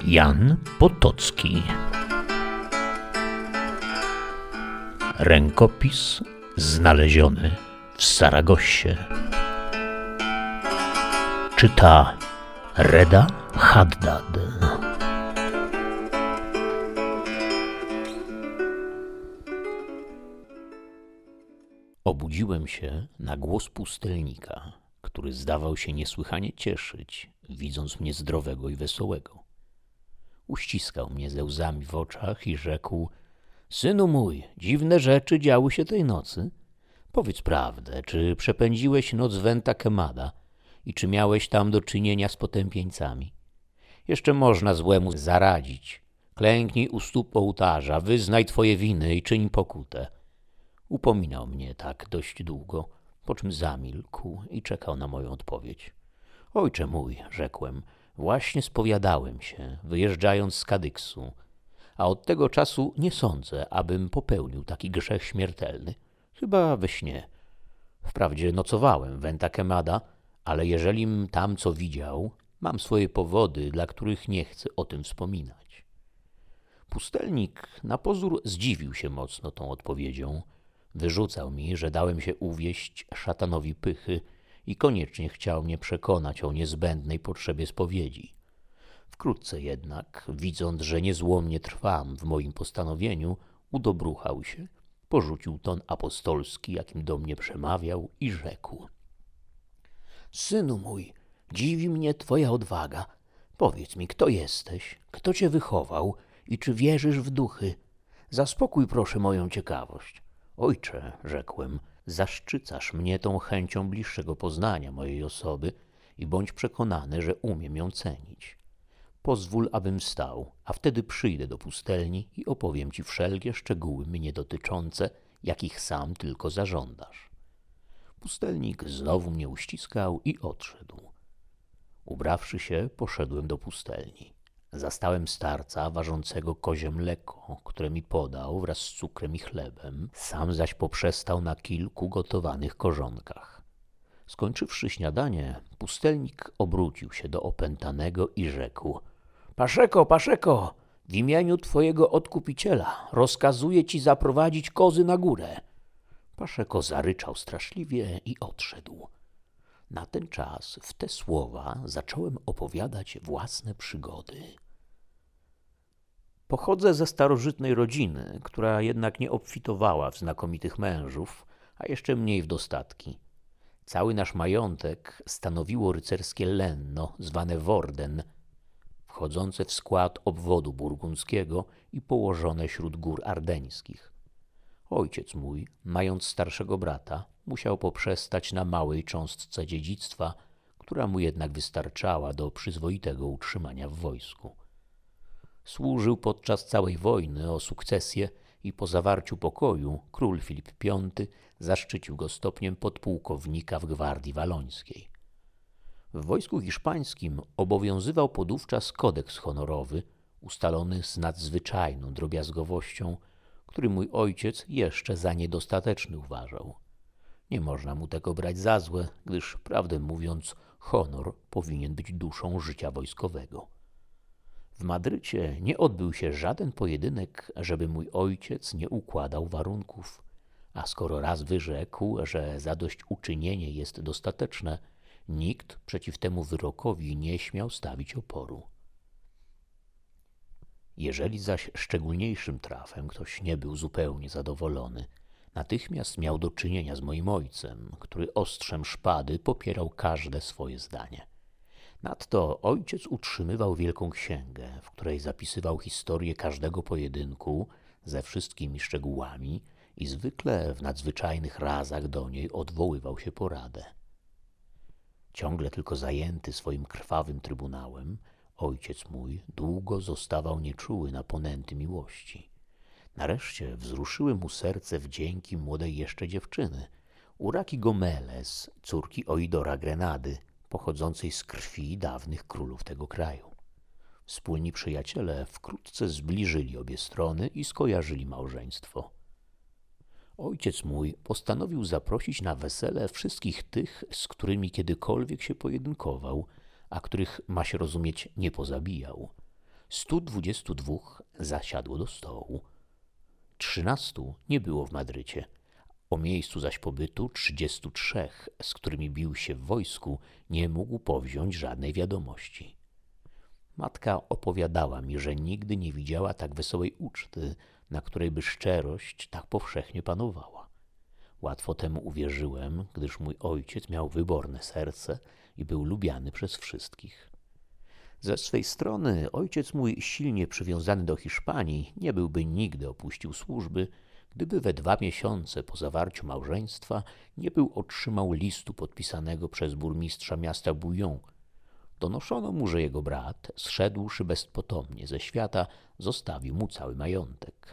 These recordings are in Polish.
Jan Potocki. Rękopis znaleziony w Saragossie. Czyta Reda Haddad. Obudziłem się na głos pustelnika, który zdawał się niesłychanie cieszyć, widząc mnie zdrowego i wesołego. Uściskał mnie ze łzami w oczach i rzekł: synu mój, dziwne rzeczy działy się tej nocy. Powiedz prawdę, czy przepędziłeś noc w Venta Quemada i czy miałeś tam do czynienia z potępieńcami? Jeszcze można złemu zaradzić. Klęknij u stóp ołtarza, wyznaj twoje winy i czyń pokutę. Upominał mnie tak dość długo, po czym zamilkł i czekał na moją odpowiedź. Ojcze mój, rzekłem, właśnie spowiadałem się, wyjeżdżając z Kadyksu, a od tego czasu nie sądzę, abym popełnił taki grzech śmiertelny. Chyba we śnie. Wprawdzie nocowałem w Venta Quemada, ale jeżelim tam co widział, mam swoje powody, dla których nie chcę o tym wspominać. Pustelnik na pozór zdziwił się mocno tą odpowiedzią. Wyrzucał mi, że dałem się uwieść szatanowi pychy i koniecznie chciał mnie przekonać o niezbędnej potrzebie spowiedzi. Wkrótce jednak, widząc, że niezłomnie trwam w moim postanowieniu, udobruchał się, porzucił ton apostolski, jakim do mnie przemawiał i rzekł: synu mój, dziwi mnie twoja odwaga. Powiedz mi, kto jesteś, kto cię wychował i czy wierzysz w duchy? Zaspokój proszę moją ciekawość. Ojcze, rzekłem, zaszczycasz mnie tą chęcią bliższego poznania mojej osoby i bądź przekonany, że umiem ją cenić. Pozwól, abym wstał, a wtedy przyjdę do pustelni i opowiem ci wszelkie szczegóły mnie dotyczące, jakich sam tylko zażądasz. Pustelnik znowu mnie uściskał i odszedł. Ubrawszy się, poszedłem do pustelni. Zastałem starca ważącego kozie mleko, które mi podał wraz z cukrem i chlebem, sam zaś poprzestał na kilku gotowanych korzonkach. Skończywszy śniadanie, pustelnik obrócił się do opętanego i rzekł: Paszeko, Paszeko, w imieniu twojego odkupiciela rozkazuję ci zaprowadzić kozy na górę. Paszeko zaryczał straszliwie i odszedł. Na ten czas w te słowa zacząłem opowiadać własne przygody. Pochodzę ze starożytnej rodziny, która jednak nie obfitowała w znakomitych mężów, a jeszcze mniej w dostatki. Cały nasz majątek stanowiło rycerskie lenno, zwane Worden, wchodzące w skład obwodu burgundzkiego i położone wśród gór ardeńskich. Ojciec mój, mając starszego brata, musiał poprzestać na małej cząstce dziedzictwa, która mu jednak wystarczała do przyzwoitego utrzymania w wojsku. Służył podczas całej wojny o sukcesję i po zawarciu pokoju król Filip V zaszczycił go stopniem podpułkownika w gwardii walońskiej. W wojsku hiszpańskim obowiązywał podówczas kodeks honorowy, ustalony z nadzwyczajną drobiazgowością, który mój ojciec jeszcze za niedostateczny uważał. Nie można mu tego brać za złe, gdyż, prawdę mówiąc, honor powinien być duszą życia wojskowego. W Madrycie nie odbył się żaden pojedynek, żeby mój ojciec nie układał warunków, a skoro raz wyrzekł, że zadośćuczynienie jest dostateczne, nikt przeciw temu wyrokowi nie śmiał stawić oporu. Jeżeli zaś szczególniejszym trafem ktoś nie był zupełnie zadowolony, natychmiast miał do czynienia z moim ojcem, który ostrzem szpady popierał każde swoje zdanie. Nadto ojciec utrzymywał wielką księgę, w której zapisywał historię każdego pojedynku ze wszystkimi szczegółami i zwykle w nadzwyczajnych razach do niej odwoływał się po radę. Ciągle tylko zajęty swoim krwawym trybunałem, ojciec mój długo zostawał nieczuły na ponęty miłości. Nareszcie wzruszyły mu serce wdzięki młodej jeszcze dziewczyny, Uraki Gomeles, córki Oidora Grenady, pochodzącej z krwi dawnych królów tego kraju. Wspólni przyjaciele wkrótce zbliżyli obie strony i skojarzyli małżeństwo. Ojciec mój postanowił zaprosić na wesele wszystkich tych, z którymi kiedykolwiek się pojedynkował, a których, ma się rozumieć, nie pozabijał. 122 zasiadło do stołu. 13 nie było w Madrycie. O miejscu zaś pobytu 33, z którymi bił się w wojsku, nie mógł powziąć żadnej wiadomości. Matka opowiadała mi, że nigdy nie widziała tak wesołej uczty, na której by szczerość tak powszechnie panowała. Łatwo temu uwierzyłem, gdyż mój ojciec miał wyborne serce i był lubiany przez wszystkich. Ze swej strony ojciec mój, silnie przywiązany do Hiszpanii, nie byłby nigdy opuścił służby, gdyby we 2 miesiące po zawarciu małżeństwa nie był otrzymał listu podpisanego przez burmistrza miasta Bouillon. Donoszono mu, że jego brat, zszedłszy bezpotomnie ze świata, zostawił mu cały majątek.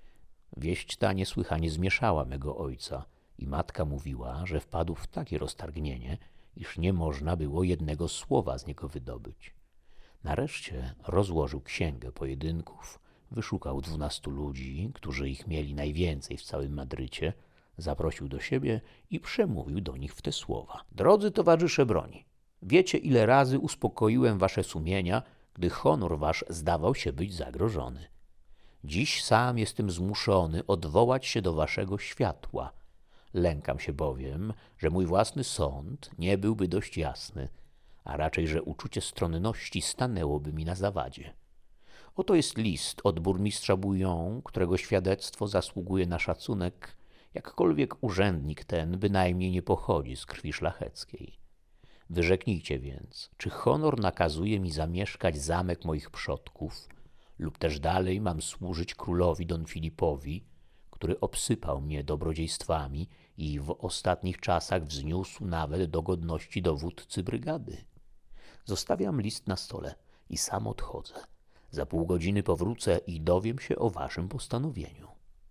Wieść ta niesłychanie zmieszała mego ojca i matka mówiła, że wpadł w takie roztargnienie, iż nie można było jednego słowa z niego wydobyć. Nareszcie rozłożył księgę pojedynków, wyszukał 12 ludzi, którzy ich mieli najwięcej w całym Madrycie, zaprosił do siebie i przemówił do nich w te słowa. Drodzy towarzysze broni, wiecie, ile razy uspokoiłem wasze sumienia, gdy honor wasz zdawał się być zagrożony. Dziś sam jestem zmuszony odwołać się do waszego światła. Lękam się bowiem, że mój własny sąd nie byłby dość jasny, a raczej, że uczucie stronności stanęłoby mi na zawadzie. Oto jest list od burmistrza Bouillon, którego świadectwo zasługuje na szacunek, jakkolwiek urzędnik ten bynajmniej nie pochodzi z krwi szlacheckiej. Wyrzeknijcie więc, czy honor nakazuje mi zamieszkać zamek moich przodków, lub też dalej mam służyć królowi Don Filipowi, który obsypał mnie dobrodziejstwami i w ostatnich czasach wzniósł nawet do godności dowódcy brygady. Zostawiam list na stole i sam odchodzę. Za pół godziny powrócę i dowiem się o waszym postanowieniu.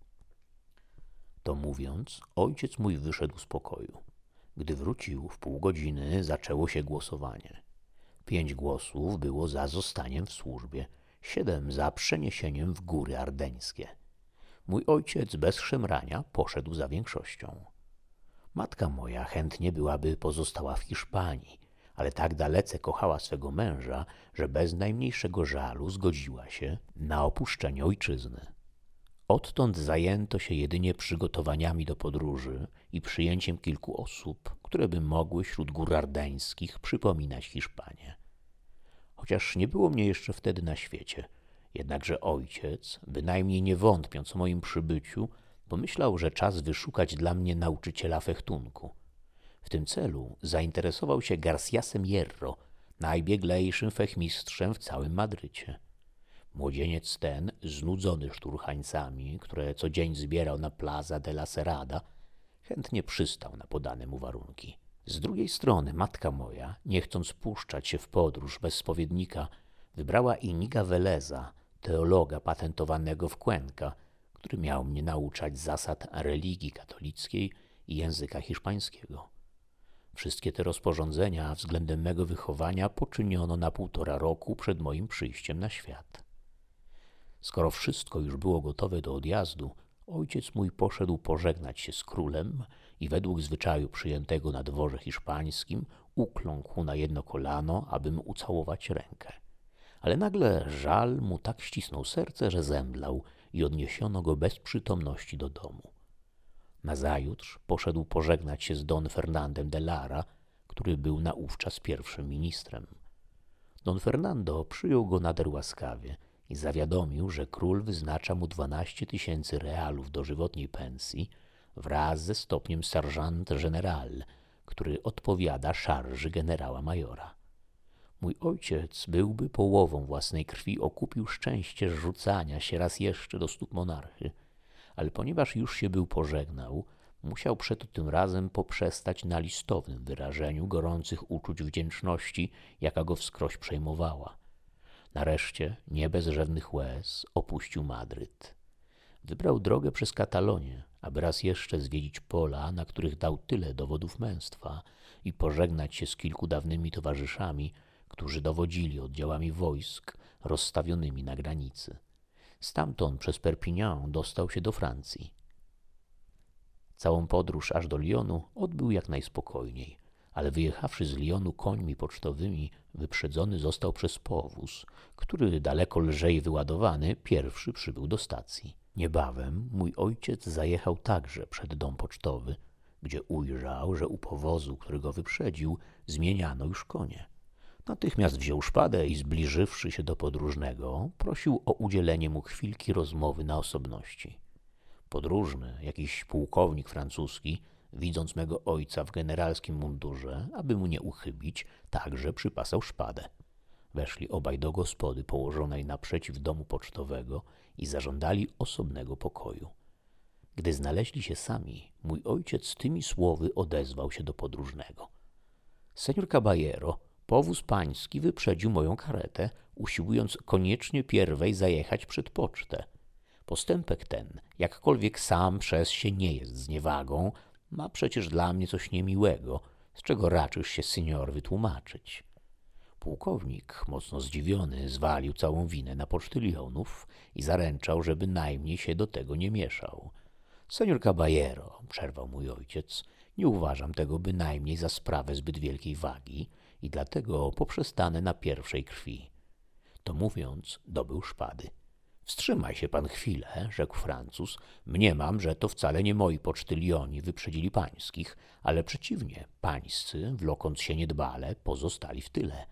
To mówiąc, ojciec mój wyszedł z pokoju. Gdy wrócił, w pół godziny zaczęło się głosowanie. 5 głosów było za zostaniem w służbie, 7 za przeniesieniem w góry ardeńskie. Mój ojciec bez szemrania poszedł za większością. Matka moja chętnie byłaby pozostała w Hiszpanii, ale tak dalece kochała swego męża, że bez najmniejszego żalu zgodziła się na opuszczenie ojczyzny. Odtąd zajęto się jedynie przygotowaniami do podróży i przyjęciem kilku osób, które by mogły wśród gór ardeńskich przypominać Hiszpanię. Chociaż nie było mnie jeszcze wtedy na świecie, jednakże ojciec, bynajmniej nie wątpiąc o moim przybyciu, pomyślał, że czas wyszukać dla mnie nauczyciela fechtunku. W tym celu zainteresował się Garciasem Hierro, najbieglejszym fechmistrzem w całym Madrycie. Młodzieniec ten, znudzony szturchańcami, które co dzień zbierał na Plaza de la Cerrada, chętnie przystał na podane mu warunki. Z drugiej strony matka moja, nie chcąc puszczać się w podróż bez spowiednika, wybrała Iniga Veleza, teologa patentowanego w Cuenca, który miał mnie nauczać zasad religii katolickiej i języka hiszpańskiego. Wszystkie te rozporządzenia względem mego wychowania poczyniono na 1,5 roku przed moim przyjściem na świat. Skoro wszystko już było gotowe do odjazdu, ojciec mój poszedł pożegnać się z królem i według zwyczaju przyjętego na dworze hiszpańskim ukląkł na jedno kolano, aby mu ucałować rękę. Ale nagle żal mu tak ścisnął serce, że zemdlał i odniesiono go bez przytomności do domu. Nazajutrz poszedł pożegnać się z Don Fernandem de Lara, który był naówczas pierwszym ministrem. Don Fernando przyjął go nader łaskawie i zawiadomił, że król wyznacza mu 12 000 realów dożywotniej pensji wraz ze stopniem sergeant general, który odpowiada szarży generała majora. Mój ojciec byłby połową własnej krwi okupił szczęście rzucania się raz jeszcze do stóp monarchy, ale ponieważ już się był pożegnał, musiał przeto tym razem poprzestać na listownym wyrażeniu gorących uczuć wdzięczności, jaka go wskroś przejmowała. Nareszcie, nie bez rzewnych łez, opuścił Madryt. Wybrał drogę przez Katalonię, aby raz jeszcze zwiedzić pola, na których dał tyle dowodów męstwa i pożegnać się z kilku dawnymi towarzyszami, którzy dowodzili oddziałami wojsk rozstawionymi na granicy. Stamtąd przez Perpignan dostał się do Francji. Całą podróż aż do Lyonu odbył jak najspokojniej, ale wyjechawszy z Lyonu końmi pocztowymi, wyprzedzony został przez powóz, który, daleko lżej wyładowany, pierwszy przybył do stacji. Niebawem mój ojciec zajechał także przed dom pocztowy, gdzie ujrzał, że u powozu, który go wyprzedził, zmieniano już konie. Natychmiast wziął szpadę i zbliżywszy się do podróżnego, prosił o udzielenie mu chwilki rozmowy na osobności. Podróżny, jakiś pułkownik francuski, widząc mego ojca w generalskim mundurze, aby mu nie uchybić, także przypasał szpadę. Weszli obaj do gospody położonej naprzeciw domu pocztowego i zażądali osobnego pokoju. Gdy znaleźli się sami, mój ojciec tymi słowy odezwał się do podróżnego. Senior Caballero, powóz pański wyprzedził moją karetę, usiłując koniecznie pierwej zajechać przed pocztę. Postępek ten, jakkolwiek sam przez się nie jest zniewagą, ma przecież dla mnie coś niemiłego, z czego raczysz się, senior, wytłumaczyć. Pułkownik, mocno zdziwiony, zwalił całą winę na pocztylionów i zaręczał, że bynajmniej się do tego nie mieszał. Senior Caballero, przerwał mój ojciec, nie uważam tego bynajmniej za sprawę zbyt wielkiej wagi i dlatego poprzestanę na pierwszej krwi. To mówiąc, dobył szpady. Wstrzymaj się pan chwilę, rzekł Francuz. Mniemam, że to wcale nie moi pocztylioni wyprzedzili pańskich, ale przeciwnie, pańscy, wlokąc się niedbale, pozostali w tyle.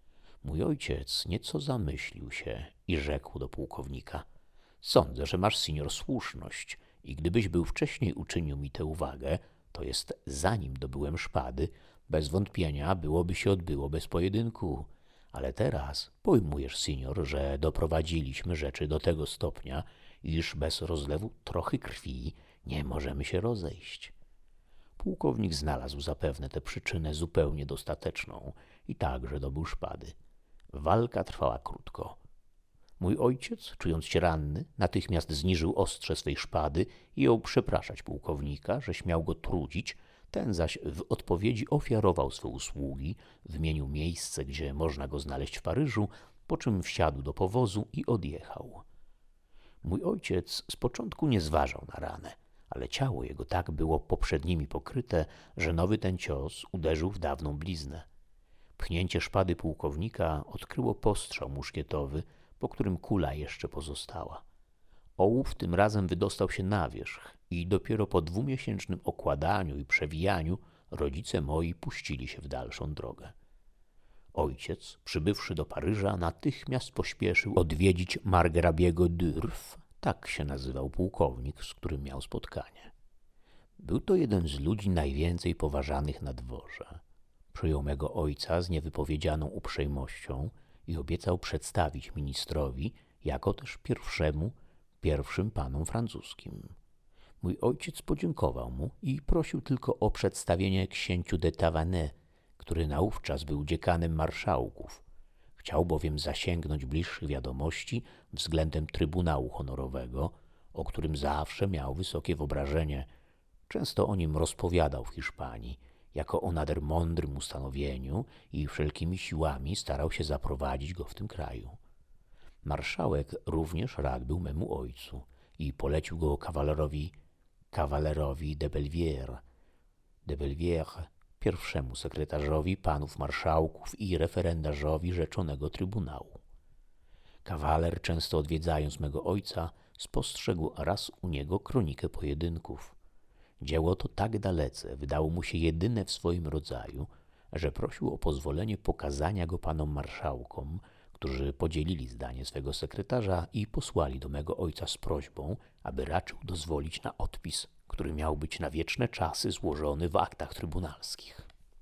Mój ojciec nieco zamyślił się i rzekł do pułkownika. Sądzę, że masz, senior, słuszność i gdybyś był wcześniej uczynił mi tę uwagę, to jest zanim dobyłem szpady, bez wątpienia byłoby się odbyło bez pojedynku. Ale teraz pojmujesz, senior, że doprowadziliśmy rzeczy do tego stopnia, iż bez rozlewu trochy krwi nie możemy się rozejść. Pułkownik znalazł zapewne tę przyczynę zupełnie dostateczną i także dobył szpady. Walka trwała krótko. Mój ojciec, czując się ranny, natychmiast zniżył ostrze swej szpady i jął przepraszać pułkownika, że śmiał go trudzić. Ten zaś w odpowiedzi ofiarował swe usługi, wymienił miejsce, gdzie można go znaleźć w Paryżu, po czym wsiadł do powozu i odjechał. Mój ojciec z początku nie zważał na ranę, ale ciało jego tak było poprzednimi pokryte, że nowy ten cios uderzył w dawną bliznę. Pchnięcie szpady pułkownika odkryło postrzał muszkietowy, po którym kula jeszcze pozostała. Ołów tym razem wydostał się na wierzch i dopiero po 2-miesięcznym okładaniu i przewijaniu rodzice moi puścili się w dalszą drogę. Ojciec, przybywszy do Paryża, natychmiast pośpieszył odwiedzić margrabiego D'Urf, tak się nazywał pułkownik, z którym miał spotkanie. Był to jeden z ludzi najwięcej poważanych na dworze. Przyjął mego ojca z niewypowiedzianą uprzejmością i obiecał przedstawić ministrowi, jako też pierwszym panom francuskim. Mój ojciec podziękował mu i prosił tylko o przedstawienie księciu de Tavannes, który naówczas był dziekanem marszałków. Chciał bowiem zasięgnąć bliższych wiadomości względem Trybunału Honorowego, o którym zawsze miał wysokie wyobrażenie. Często o nim rozpowiadał w Hiszpanii, jako o nader mądrym ustanowieniu i wszelkimi siłami starał się zaprowadzić go w tym kraju. Marszałek również rad był memu ojcu i polecił go kawalerowi de Bellière, pierwszemu sekretarzowi panów marszałków i referendarzowi rzeczonego trybunału. Kawaler, często odwiedzając mego ojca, spostrzegł raz u niego kronikę pojedynków. Dzieło to tak dalece wydało mu się jedyne w swoim rodzaju, że prosił o pozwolenie pokazania go panom marszałkom, którzy podzielili zdanie swego sekretarza i posłali do mego ojca z prośbą, aby raczył dozwolić na odpis, który miał być na wieczne czasy złożony w aktach trybunalskich.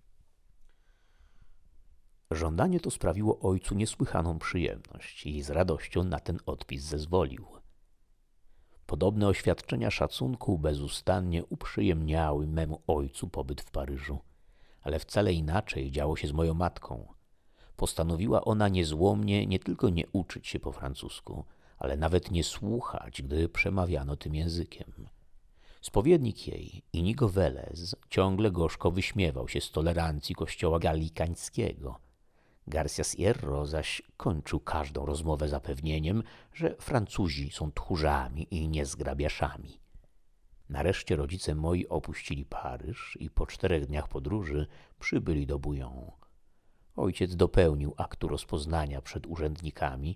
Żądanie to sprawiło ojcu niesłychaną przyjemność i z radością na ten odpis zezwolił. Podobne oświadczenia szacunku bezustannie uprzyjemniały memu ojcu pobyt w Paryżu, ale wcale inaczej działo się z moją matką. Postanowiła ona niezłomnie nie tylko nie uczyć się po francusku, ale nawet nie słuchać, gdy przemawiano tym językiem. Spowiednik jej, Inigo Velez, ciągle gorzko wyśmiewał się z tolerancji kościoła galikańskiego. Garcia Sierro zaś kończył każdą rozmowę zapewnieniem, że Francuzi są tchórzami i niezgrabiaszami. Nareszcie rodzice moi opuścili Paryż i po 4 dniach podróży przybyli do Bouillon. Ojciec dopełnił aktu rozpoznania przed urzędnikami,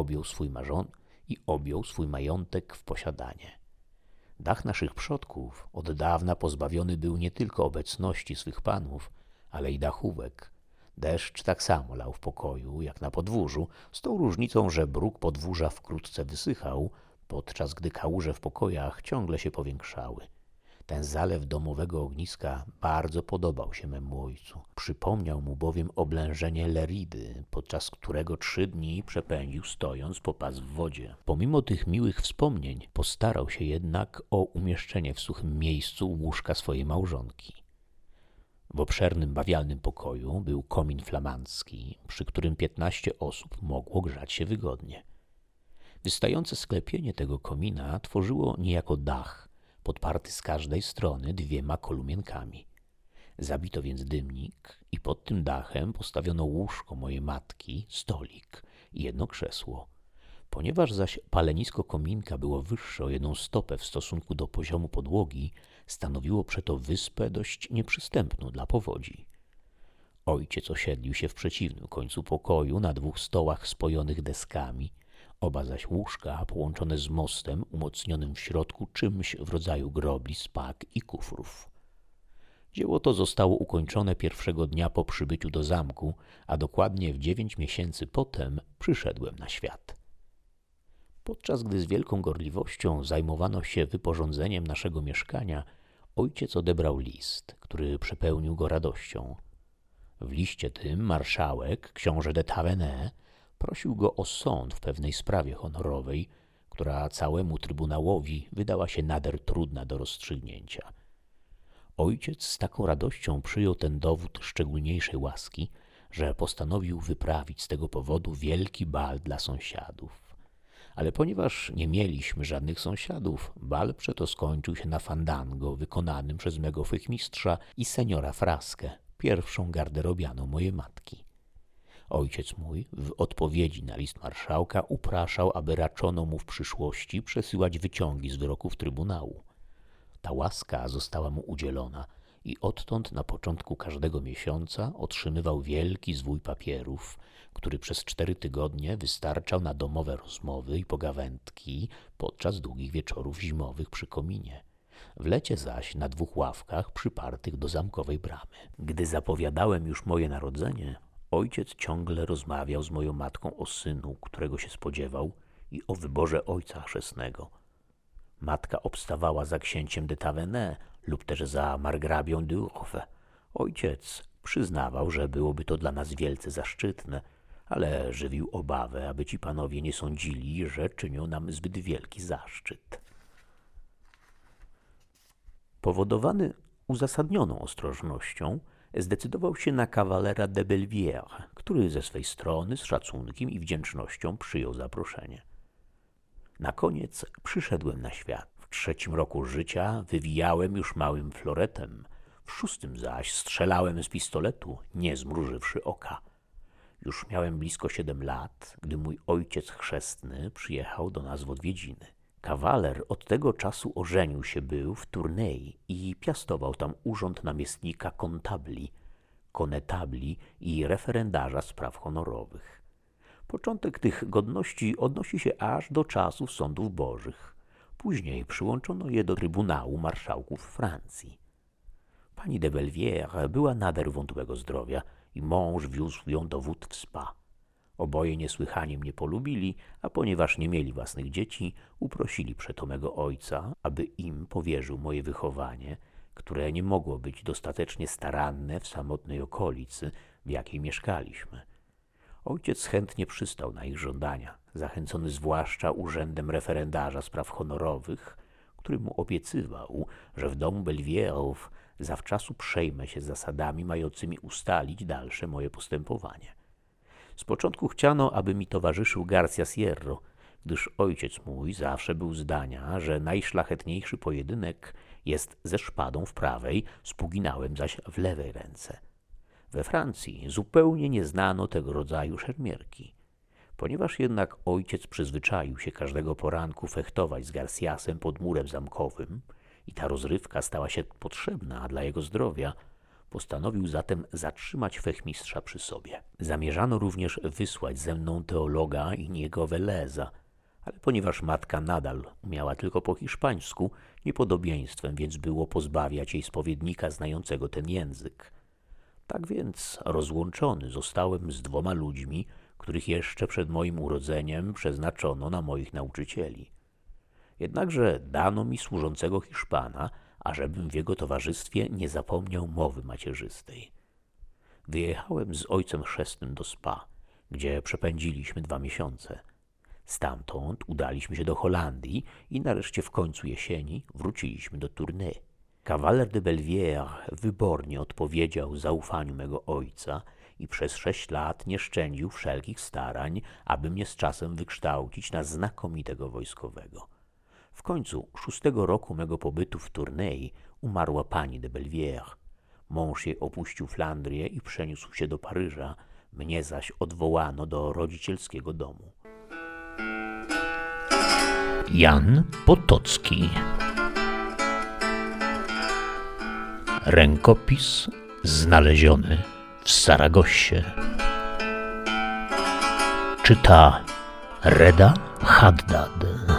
objął swój majątek w posiadanie. Dach naszych przodków od dawna pozbawiony był nie tylko obecności swych panów, ale i dachówek. Deszcz tak samo lał w pokoju, jak na podwórzu, z tą różnicą, że bruk podwórza wkrótce wysychał, podczas gdy kałuże w pokojach ciągle się powiększały. Ten zalew domowego ogniska bardzo podobał się memu ojcu. Przypomniał mu bowiem oblężenie Leridy, podczas którego 3 dni przepędził stojąc po pas w wodzie. Pomimo tych miłych wspomnień postarał się jednak o umieszczenie w suchym miejscu łóżka swojej małżonki. W obszernym bawialnym pokoju był komin flamandzki, przy którym 15 osób mogło grzać się wygodnie. Wystające sklepienie tego komina tworzyło niejako dach, podparty z każdej strony 2 kolumienkami. Zabito więc dymnik i pod tym dachem postawiono łóżko mojej matki, stolik i 1 krzesło. Ponieważ zaś palenisko kominka było wyższe o 1 stopę w stosunku do poziomu podłogi, stanowiło przeto wyspę dość nieprzystępną dla powodzi. Ojciec osiedlił się w przeciwnym końcu pokoju na 2 stołach spojonych deskami, oba zaś łóżka połączone z mostem umocnionym w środku czymś w rodzaju grobli, spak i kufrów. Dzieło to zostało ukończone pierwszego dnia po przybyciu do zamku, a dokładnie w 9 miesięcy potem przyszedłem na świat. Podczas gdy z wielką gorliwością zajmowano się wyporządzeniem naszego mieszkania, ojciec odebrał list, który przepełnił go radością. W liście tym marszałek, książę de Tavernet, prosił go o sąd w pewnej sprawie honorowej, która całemu trybunałowi wydała się nader trudna do rozstrzygnięcia. Ojciec z taką radością przyjął ten dowód szczególniejszej łaski, że postanowił wyprawić z tego powodu wielki bal dla sąsiadów. Ale ponieważ nie mieliśmy żadnych sąsiadów, bal przeto skończył się na fandango wykonanym przez mego fechmistrza i seniora Fraskę, pierwszą garderobianą mojej matki. Ojciec mój w odpowiedzi na list marszałka upraszał, aby raczono mu w przyszłości przesyłać wyciągi z wyroków trybunału. Ta łaska została mu udzielona i odtąd na początku każdego miesiąca otrzymywał wielki zwój papierów, który przez 4 tygodnie wystarczał na domowe rozmowy i pogawędki podczas długich wieczorów zimowych przy kominie. W lecie zaś na 2 ławkach przypartych do zamkowej bramy. Gdy zapowiadałem już moje narodzenie, ojciec ciągle rozmawiał z moją matką o synu, którego się spodziewał, i o wyborze ojca chrzestnego. Matka obstawała za księciem de Tavernet lub też za margrabią d'Urfé. Ojciec przyznawał, że byłoby to dla nas wielce zaszczytne, ale żywił obawę, aby ci panowie nie sądzili, że czynią nam zbyt wielki zaszczyt. Powodowany uzasadnioną ostrożnością, zdecydował się na kawalera de Bellière, który ze swej strony z szacunkiem i wdzięcznością przyjął zaproszenie. Na koniec przyszedłem na świat. W 3. roku życia wywijałem już małym floretem, w 6. zaś strzelałem z pistoletu, nie zmrużywszy oka. Już miałem blisko 7 lat, gdy mój ojciec chrzestny przyjechał do nas w odwiedziny. Kawaler od tego czasu ożenił się był w Tournai i piastował tam urząd namiestnika konetabli i referendarza spraw honorowych. Początek tych godności odnosi się aż do czasów sądów bożych. Później przyłączono je do Trybunału Marszałków Francji. Pani de Bellière była nader wątłego zdrowia i mąż wiózł ją do wód w Spa. Oboje niesłychanie mnie polubili, a ponieważ nie mieli własnych dzieci, uprosili przeto mego ojca, aby im powierzył moje wychowanie, które nie mogło być dostatecznie staranne w samotnej okolicy, w jakiej mieszkaliśmy. Ojciec chętnie przystał na ich żądania, zachęcony zwłaszcza urzędem referendarza spraw honorowych, który mu obiecywał, że w domu Bellièrów zawczasu przejmę się zasadami mającymi ustalić dalsze moje postępowanie. Z początku chciano, aby mi towarzyszył Garcia Sierro, gdyż ojciec mój zawsze był zdania, że najszlachetniejszy pojedynek jest ze szpadą w prawej, z puginałem zaś w lewej ręce. We Francji zupełnie nie znano tego rodzaju szermierki. Ponieważ jednak ojciec przyzwyczaił się każdego poranku fechtować z Garciasem pod murem zamkowym i ta rozrywka stała się potrzebna dla jego zdrowia. Postanowił zatem zatrzymać fechmistrza przy sobie. Zamierzano również wysłać ze mną teologa Iniego Veleza, ale ponieważ matka nadal umiała tylko po hiszpańsku, niepodobieństwem więc było pozbawiać jej spowiednika znającego ten język. Tak więc rozłączony zostałem z 2 ludźmi, których jeszcze przed moim urodzeniem przeznaczono na moich nauczycieli. Jednakże dano mi służącego Hiszpana, ażebym w jego towarzystwie nie zapomniał mowy macierzystej. Wyjechałem z ojcem chrzestnym do Spa, gdzie przepędziliśmy 2 miesiące. Stamtąd udaliśmy się do Holandii i nareszcie w końcu jesieni wróciliśmy do Tournai. Kawaler de Bellière wybornie odpowiedział zaufaniu mego ojca i przez 6 lat nie szczędził wszelkich starań, aby mnie z czasem wykształcić na znakomitego wojskowego. W końcu 6 roku mego pobytu w Tournai umarła pani de Bellière. Mąż jej opuścił Flandrię i przeniósł się do Paryża, mnie zaś odwołano do rodzicielskiego domu. Jan Potocki. Rękopis znaleziony w Saragossie. Czyta Reda Haddad.